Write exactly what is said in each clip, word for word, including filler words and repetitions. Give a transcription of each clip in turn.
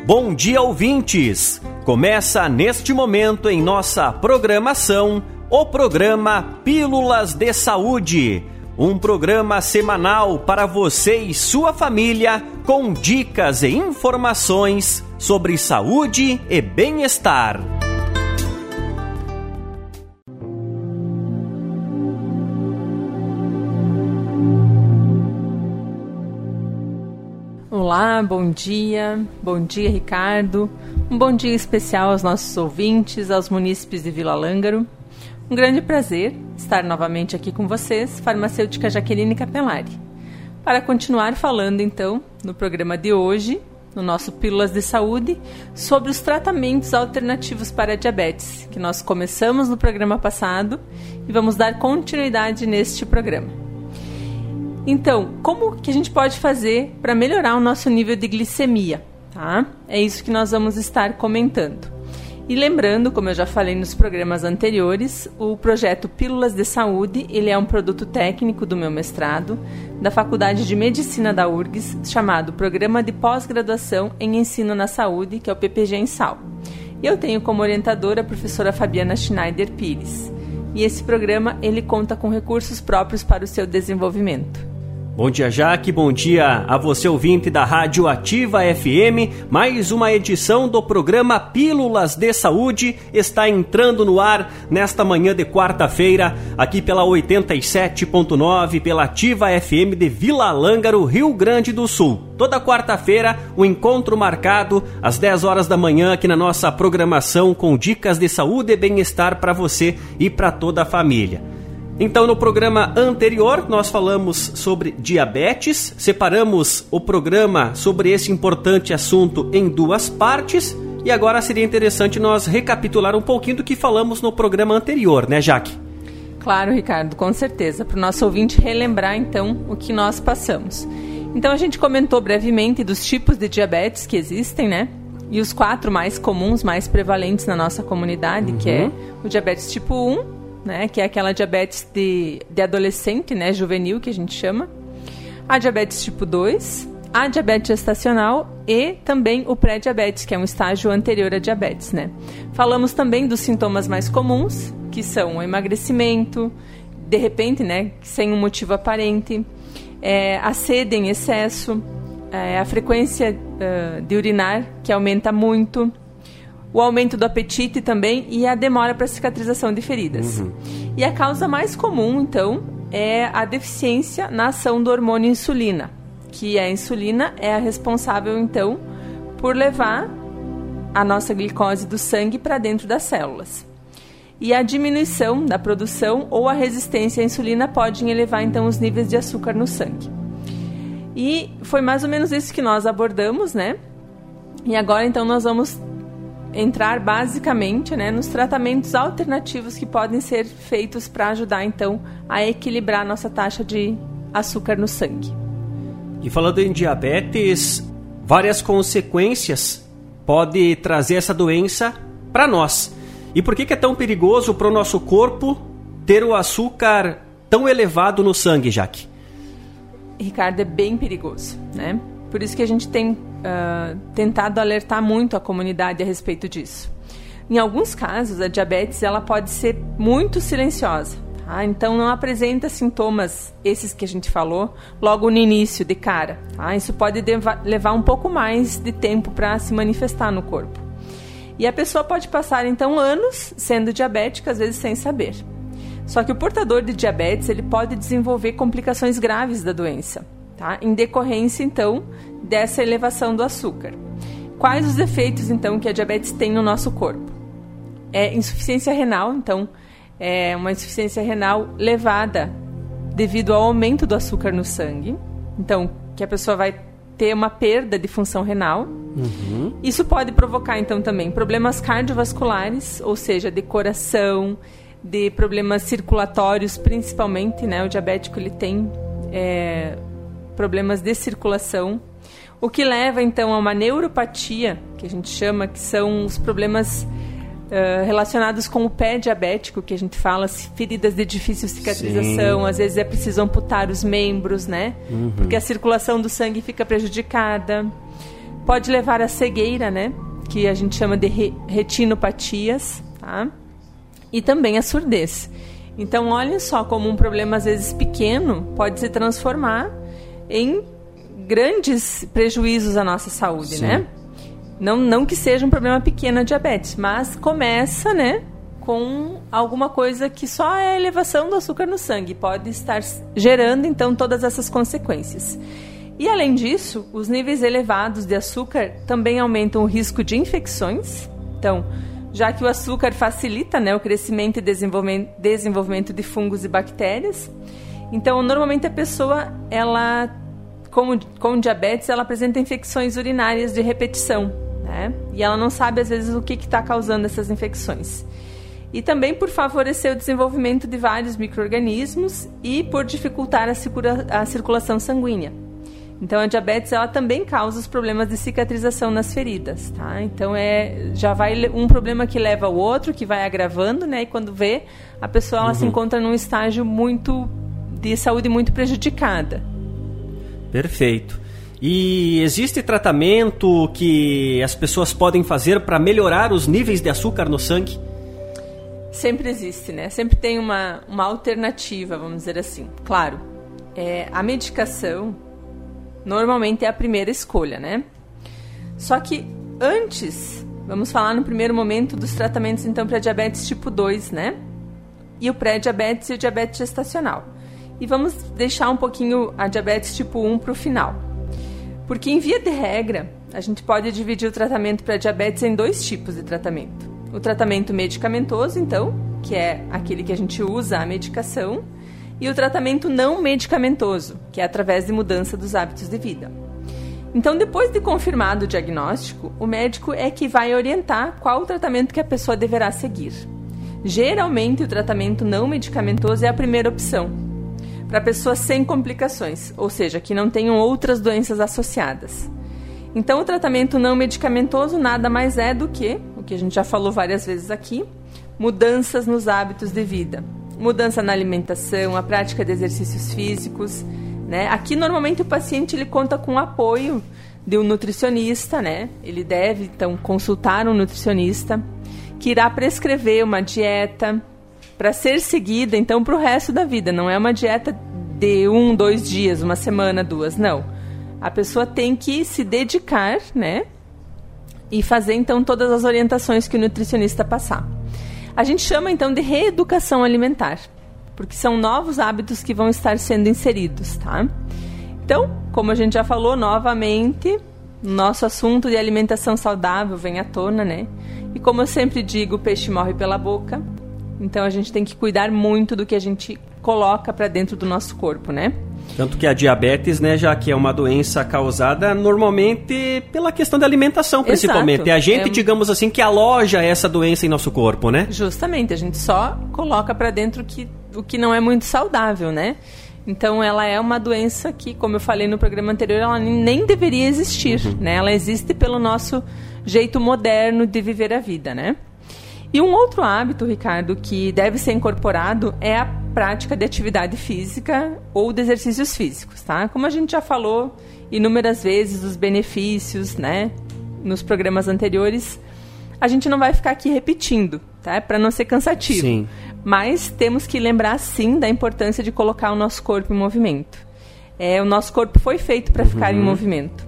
Bom dia, ouvintes! Começa neste momento em nossa programação o programa Pílulas de Saúde, um programa semanal para você e sua família com dicas e informações sobre saúde e bem-estar. Olá, bom dia, bom dia Ricardo, um bom dia especial aos nossos ouvintes, aos munícipes de Vila Lângaro. Um grande prazer estar novamente aqui com vocês, farmacêutica Jaqueline Capelari, para continuar falando então no programa de hoje, no nosso Pílulas de Saúde, sobre os tratamentos alternativos para a diabetes, que nós começamos no programa passado e vamos dar continuidade neste programa. Então, como que a gente pode fazer para melhorar o nosso nível de glicemia? Tá? É isso que nós vamos estar comentando. E lembrando, como eu já falei nos programas anteriores, o projeto Pílulas de Saúde, ele é um produto técnico do meu mestrado, da Faculdade de Medicina da U R G S, chamado Programa de Pós-Graduação em Ensino na Saúde, que é o P P G Ensal. E eu tenho como orientadora a professora Fabiana Schneider Pires. E esse programa, ele conta com recursos próprios para o seu desenvolvimento. Bom dia, Jaque. Bom dia a você, ouvinte da Rádio Ativa F M. Mais uma edição do programa Pílulas de Saúde está entrando no ar nesta manhã de quarta-feira, aqui pela oitenta e sete ponto nove, pela Ativa F M de Vila Lângaro, Rio Grande do Sul. Toda quarta-feira, o encontro marcado às dez horas da manhã aqui na nossa programação com dicas de saúde e bem-estar para você e para toda a família. Então, no programa anterior, nós falamos sobre diabetes, separamos o programa sobre esse importante assunto em duas partes, e agora seria interessante nós recapitular um pouquinho do que falamos no programa anterior, né, Jaque? Claro, Ricardo, com certeza, para o nosso ouvinte relembrar, então, o que nós passamos. Então, a gente comentou brevemente dos tipos de diabetes que existem, né? E os quatro mais comuns, mais prevalentes na nossa comunidade, uhum. que é o diabetes tipo um, né, que é aquela diabetes de, de adolescente, né, juvenil, que a gente chama, a diabetes tipo dois, a diabetes gestacional e também o pré-diabetes, que é um estágio anterior à diabetes, né. Falamos também dos sintomas mais comuns, que são o emagrecimento, de repente, né, sem um motivo aparente, é, a sede em excesso, é, a frequência uh, de urinar, que aumenta muito, o aumento do apetite também e a demora para cicatrização de feridas. Uhum. E a causa mais comum, então, é a deficiência na ação do hormônio insulina, que a insulina é a responsável, então, por levar a nossa glicose do sangue para dentro das células. E a diminuição da produção ou a resistência à insulina podem elevar, então, os níveis de açúcar no sangue. E foi mais ou menos isso que nós abordamos, né? E agora, então, nós vamos entrar basicamente, né, nos tratamentos alternativos que podem ser feitos para ajudar então a equilibrar a nossa taxa de açúcar no sangue. E falando em diabetes, várias consequências pode trazer essa doença para nós. E por que que é tão perigoso para o nosso corpo ter o açúcar tão elevado no sangue, Jaque? Ricardo, é bem perigoso, né? Por isso que a gente tem uh, tentado alertar muito a comunidade a respeito disso. Em alguns casos, a diabetes ela pode ser muito silenciosa, tá? Então não apresenta sintomas, esses que a gente falou, logo no início, de cara. Tá? Isso pode deva- levar um pouco mais de tempo para se manifestar no corpo. E a pessoa pode passar, então, anos sendo diabética, às vezes sem saber. Só que o portador de diabetes ele pode desenvolver complicações graves da doença, tá? Em decorrência, então, dessa elevação do açúcar. Quais os efeitos, então, que a diabetes tem no nosso corpo? É insuficiência renal, então, é uma insuficiência renal levada devido ao aumento do açúcar no sangue. Então, que a pessoa vai ter uma perda de função renal. Uhum. Isso pode provocar, então, também problemas cardiovasculares, ou seja, de coração, de problemas circulatórios, principalmente, né? O diabético, ele tem é, problemas de circulação, o que leva, então, a uma neuropatia, que a gente chama, que são os problemas uh, relacionados com o pé diabético, que a gente fala, feridas de difícil cicatrização. Sim. Às vezes é preciso amputar os membros, né? Uhum. Porque a circulação do sangue fica prejudicada. pode levar à cegueira, né? Que a gente chama de re- retinopatias, tá? E também a surdez. Então, olhem só como um problema, às vezes, pequeno, pode se transformar em grandes prejuízos à nossa saúde, Sim. né? Não, não que seja um problema pequeno a diabetes, mas começa, né, com alguma coisa que só é a elevação do açúcar no sangue. Pode estar gerando, então, todas essas consequências. E, além disso, os níveis elevados de açúcar também aumentam o risco de infecções. Então, já que o açúcar facilita, né, o crescimento e desenvolvimento, desenvolvimento de fungos e bactérias. Então, normalmente a pessoa, ela, com, com diabetes, ela apresenta infecções urinárias de repetição, né? E ela não sabe, às vezes, o que está causando essas infecções. E também por favorecer o desenvolvimento de vários micro-organismos e por dificultar a, circula, a circulação sanguínea. Então, a diabetes, ela também causa os problemas de cicatrização nas feridas, tá? Então, é, já vai um problema que leva ao outro, que vai agravando, né? E quando vê, a pessoa ela uhum. se encontra num estágio muito de saúde muito prejudicada. Perfeito. E existe tratamento que as pessoas podem fazer para melhorar os níveis de açúcar no sangue? Sempre existe, né? Sempre tem uma, uma alternativa, vamos dizer assim. Claro, é, a medicação normalmente é a primeira escolha, né? Só que antes, vamos falar no primeiro momento dos tratamentos, então, para diabetes tipo dois, né? E o pré-diabetes e o diabetes gestacional. E vamos deixar um pouquinho a diabetes tipo um para o final. Porque, em via de regra, a gente pode dividir o tratamento para diabetes em dois tipos de tratamento. O tratamento medicamentoso, então, que é aquele que a gente usa a medicação, e o tratamento não medicamentoso, que é através de mudança dos hábitos de vida. Então, depois de confirmado o diagnóstico, o médico é que vai orientar qual o tratamento que a pessoa deverá seguir. Geralmente, o tratamento não medicamentoso é a primeira opção, para pessoas sem complicações, ou seja, que não tenham outras doenças associadas. Então, o tratamento não medicamentoso nada mais é do que, o que a gente já falou várias vezes aqui, mudanças nos hábitos de vida. Mudança na alimentação, a prática de exercícios físicos, né? Aqui, normalmente, o paciente ele conta com o apoio de um nutricionista, né? Ele deve, então, consultar um nutricionista que irá prescrever uma dieta para ser seguida, então, para o resto da vida. Não é uma dieta de um, dois dias, uma semana, duas, não. A pessoa tem que se dedicar, né? E fazer, então, todas as orientações que o nutricionista passar. A gente chama, então, de reeducação alimentar, porque são novos hábitos que vão estar sendo inseridos, tá? Então, como a gente já falou, novamente, nosso assunto de alimentação saudável vem à tona, né? E como eu sempre digo, o peixe morre pela boca. Então, a gente tem que cuidar muito do que a gente coloca para dentro do nosso corpo, né? Tanto que a diabetes, né, já que é uma doença causada normalmente pela questão da alimentação, principalmente. Exato. É a gente, é... digamos assim, que aloja essa doença em nosso corpo, né? Justamente, a gente só coloca para dentro que, o que não é muito saudável, né? Então, ela é uma doença que, como eu falei no programa anterior, ela nem deveria existir, uhum. né? Ela existe pelo nosso jeito moderno de viver a vida, né? E um outro hábito, Ricardo, que deve ser incorporado é a prática de atividade física ou de exercícios físicos, tá? Como a gente já falou inúmeras vezes dos benefícios, né, nos programas anteriores, a gente não vai ficar aqui repetindo, tá? Para não ser cansativo. Sim. Mas temos que lembrar, sim, da importância de colocar o nosso corpo em movimento. É, o nosso corpo foi feito para uhum. ficar em movimento.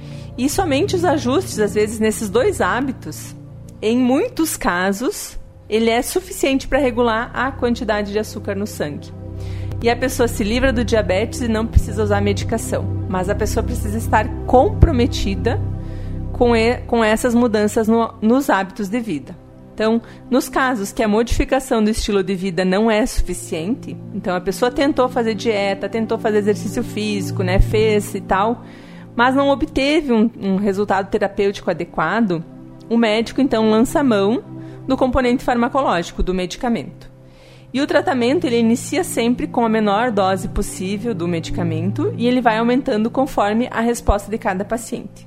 E somente os ajustes, às vezes, nesses dois hábitos, em muitos casos, ele é suficiente para regular a quantidade de açúcar no sangue. E a pessoa se livra do diabetes e não precisa usar medicação. Mas a pessoa precisa estar comprometida com, e, com essas mudanças no, nos hábitos de vida. Então, nos casos que a modificação do estilo de vida não é suficiente, então a pessoa tentou fazer dieta, tentou fazer exercício físico, né, fez e tal, mas não obteve um, um resultado terapêutico adequado, o médico, então, lança a mão do componente farmacológico do medicamento. E o tratamento, ele inicia sempre com a menor dose possível do medicamento e ele vai aumentando conforme a resposta de cada paciente.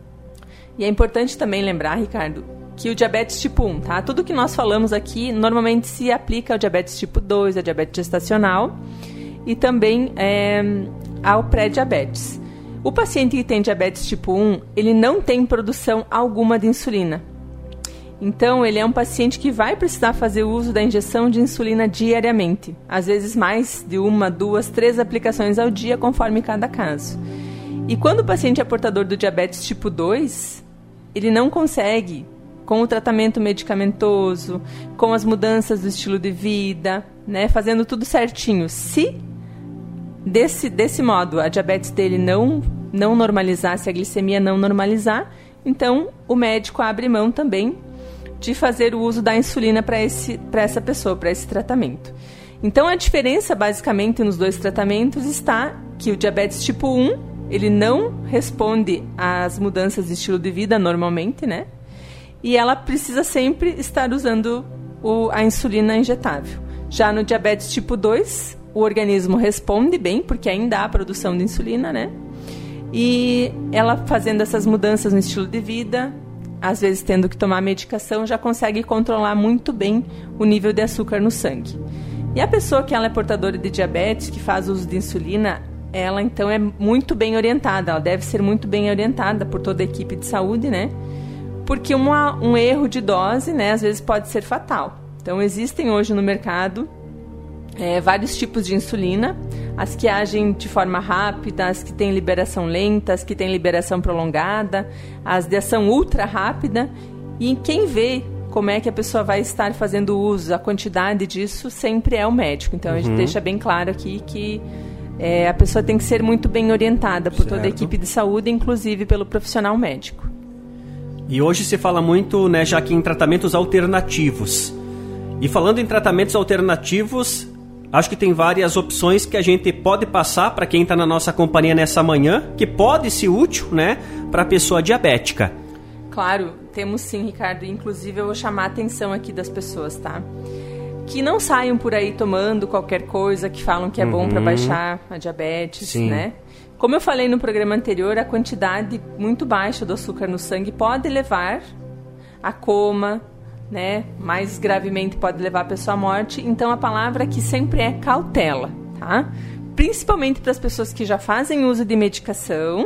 E é importante também lembrar, Ricardo, que o diabetes tipo um, tá? Tudo que nós falamos aqui, normalmente se aplica ao diabetes tipo dois, ao diabetes gestacional e também é, ao pré-diabetes. O paciente que tem diabetes tipo um, ele não tem produção alguma de insulina. Então, ele é um paciente que vai precisar fazer uso da injeção de insulina diariamente. Às vezes mais de uma, duas, três aplicações ao dia, conforme cada caso. E quando o paciente é portador do diabetes tipo dois, ele não consegue, com o tratamento medicamentoso, com as mudanças do estilo de vida, né, fazendo tudo certinho. Se desse, desse modo a diabetes dele não, não normalizar, se a glicemia não normalizar, então o médico abre mão também de fazer o uso da insulina para esse, para essa pessoa, para esse tratamento. Então, a diferença, basicamente, nos dois tratamentos está que o diabetes tipo um, ele não responde às mudanças de estilo de vida normalmente, né? E ela precisa sempre estar usando o, a insulina injetável. Já no diabetes tipo dois, o organismo responde bem, porque ainda há produção de insulina, né? E ela fazendo essas mudanças no estilo de vida, às vezes tendo que tomar medicação, já consegue controlar muito bem o nível de açúcar no sangue. E a pessoa que ela é portadora de diabetes, que faz uso de insulina, ela então é muito bem orientada, ela deve ser muito bem orientada por toda a equipe de saúde, né? Porque uma, um erro de dose, né, às vezes pode ser fatal. Então, existem hoje no mercado é, vários tipos de insulina, as que agem de forma rápida, as que têm liberação lenta, as que têm liberação prolongada, as de ação ultra rápida. E quem vê como é que a pessoa vai estar fazendo uso, a quantidade disso, sempre é o médico. Então, uhum. a gente deixa bem claro aqui que é, a pessoa tem que ser muito bem orientada por certo. Toda a equipe de saúde, inclusive pelo profissional médico. E hoje se fala muito, né, já que em tratamentos alternativos. E falando em tratamentos alternativos, acho que tem várias opções que a gente pode passar para quem está na nossa companhia nessa manhã, que pode ser útil, né, para a pessoa diabética. Claro, temos sim, Ricardo. Inclusive, eu vou chamar a atenção aqui das pessoas, tá? Que não saiam por aí tomando qualquer coisa que falam que é uhum. bom para baixar a diabetes, sim. né? Como eu falei no programa anterior, a quantidade muito baixa do açúcar no sangue pode levar a coma, né? Mais gravemente pode levar a pessoa à morte. Então, a palavra aqui sempre é cautela, tá? Principalmente para as pessoas que já fazem uso de medicação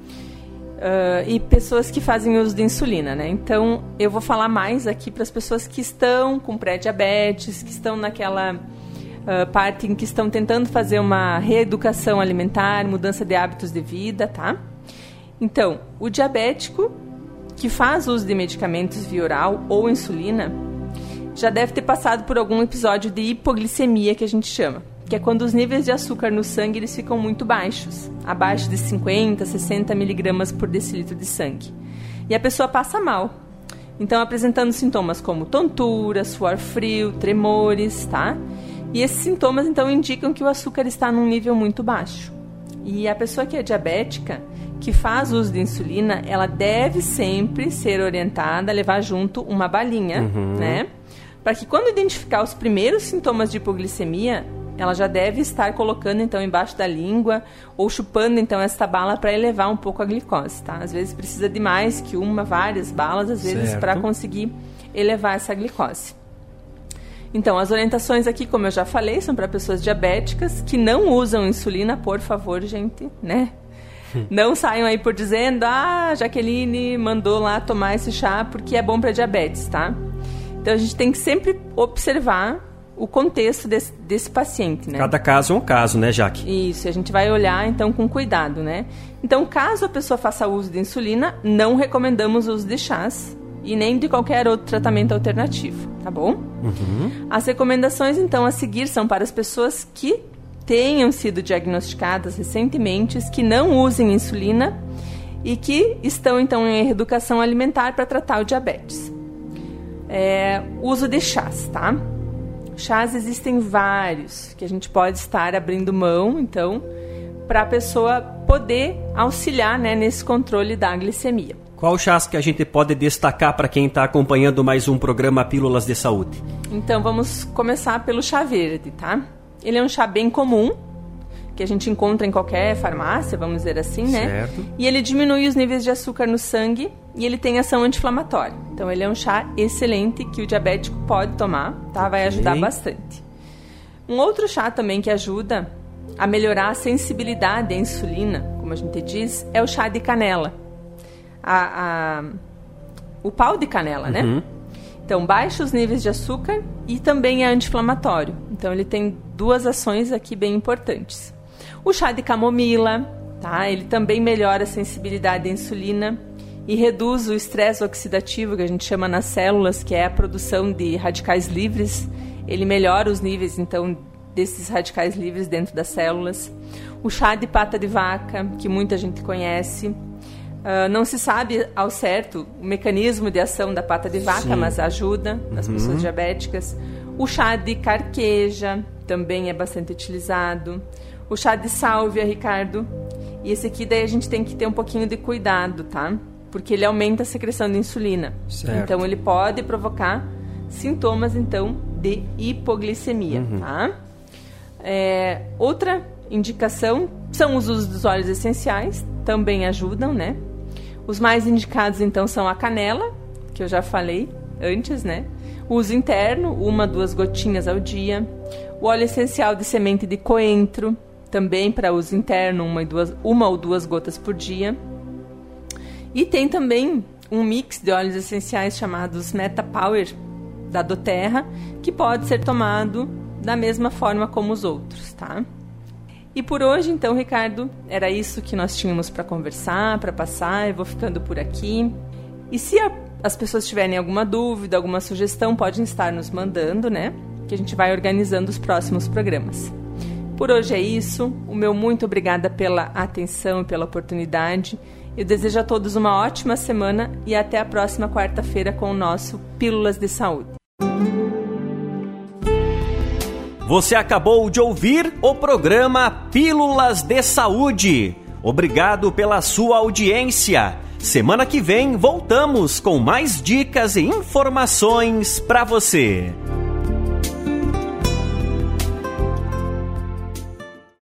uh, e pessoas que fazem uso de insulina, né? Então, eu vou falar mais aqui para as pessoas que estão com pré-diabetes, que estão naquela uh, parte em que estão tentando fazer uma reeducação alimentar, mudança de hábitos de vida, tá? Então, o diabético que faz uso de medicamentos via oral ou insulina, já deve ter passado por algum episódio de hipoglicemia, que a gente chama, que é quando os níveis de açúcar no sangue eles ficam muito baixos, abaixo de cinquenta, sessenta miligramas por decilitro de sangue. E a pessoa passa mal. Então, apresentando sintomas como tontura, suor frio, tremores, tá? E esses sintomas, então, indicam que o açúcar está num nível muito baixo. E a pessoa que é diabética, que faz uso de insulina, ela deve sempre ser orientada a levar junto uma balinha, uhum. né? Para que quando identificar os primeiros sintomas de hipoglicemia, ela já deve estar colocando, então, embaixo da língua ou chupando, então, essa bala para elevar um pouco a glicose, tá? Às vezes precisa de mais que uma, várias balas, às vezes, para conseguir elevar essa glicose. Então, as orientações aqui, como eu já falei, são para pessoas diabéticas que não usam insulina, por favor, gente, né? Não saiam aí por dizendo, ah, Jaqueline mandou lá tomar esse chá porque é bom para diabetes, tá? Então, a gente tem que sempre observar o contexto desse, desse paciente, né? Cada caso é um caso, né, Jaque? Isso, a gente vai olhar, então, com cuidado, né? Então, caso a pessoa faça uso de insulina, não recomendamos o uso de chás e nem de qualquer outro tratamento alternativo, tá bom? Uhum. As recomendações, então, a seguir são para as pessoas que tenham sido diagnosticadas recentemente, que não usem insulina e que estão, então, em reeducação alimentar para tratar o diabetes. É, uso de chás, tá? Chás existem vários que a gente pode estar abrindo mão, então, para a pessoa poder auxiliar, né, nesse controle da glicemia. Qual chás que a gente pode destacar para quem está acompanhando mais um programa Pílulas de Saúde? Então, vamos começar pelo chá verde, tá? Ele é um chá bem comum, que a gente encontra em qualquer farmácia, vamos dizer assim, né? Certo. E ele diminui os níveis de açúcar no sangue e ele tem ação anti-inflamatória. Então, ele é um chá excelente que o diabético pode tomar, tá? Vai ajudar bastante. Um outro chá também que ajuda a melhorar a sensibilidade à insulina, como como a gente diz, é o chá de canela. A, a, o pau de canela, uhum. né? Então, baixa os níveis de açúcar e também é anti-inflamatório. Então, ele tem duas ações aqui bem importantes. O chá de camomila, tá? Ele também melhora a sensibilidade à insulina e reduz o estresse oxidativo, que a gente chama nas células, que é a produção de radicais livres. Ele melhora os níveis, então, desses radicais livres dentro das células. O chá de pata de vaca, que muita gente conhece. Uh, não se sabe ao certo o mecanismo de ação da pata de vaca, Sim. mas ajuda nas uhum. pessoas diabéticas. O chá de carqueja também é bastante utilizado. O chá de sálvia, Ricardo. E esse aqui daí a gente tem que ter um pouquinho de cuidado, tá? Porque ele aumenta a secreção de insulina. Certo. Então ele pode provocar sintomas, então, de hipoglicemia, uhum. tá? É, outra indicação são os usos dos óleos essenciais, também ajudam, né? Os mais indicados, então, são a canela, que eu já falei antes, né? O uso interno, uma, duas gotinhas ao dia. O óleo essencial de semente de coentro, também para uso interno, uma, e duas, uma ou duas gotas por dia. E tem também um mix de óleos essenciais chamados Meta Power, da doTERRA, que pode ser tomado da mesma forma como os outros, tá? E por hoje, então, Ricardo, era isso que nós tínhamos para conversar, para passar. Eu vou ficando por aqui. E se a, as pessoas tiverem alguma dúvida, alguma sugestão, podem estar nos mandando, né? Que a gente vai organizando os próximos programas. Por hoje é isso. O meu muito obrigada pela atenção e pela oportunidade. Eu desejo a todos uma ótima semana e até a próxima quarta-feira com o nosso Pílulas de Saúde. Você acabou de ouvir o programa Pílulas de Saúde. Obrigado pela sua audiência. Semana que vem voltamos com mais dicas e informações para você.